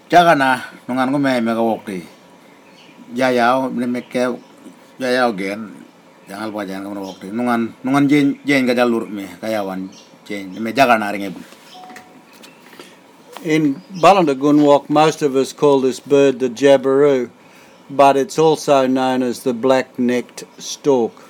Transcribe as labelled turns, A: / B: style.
A: Jagana nungan ko may megawokti. Jayaw ni mekke jayaw gen jangal pa jangan ko wokti. Nungan jen ka jalur me kayawan jen me jagana ringe.
B: In Ballindagunwok, most of us call this bird the jabiru, but it's also known as the black-necked stork.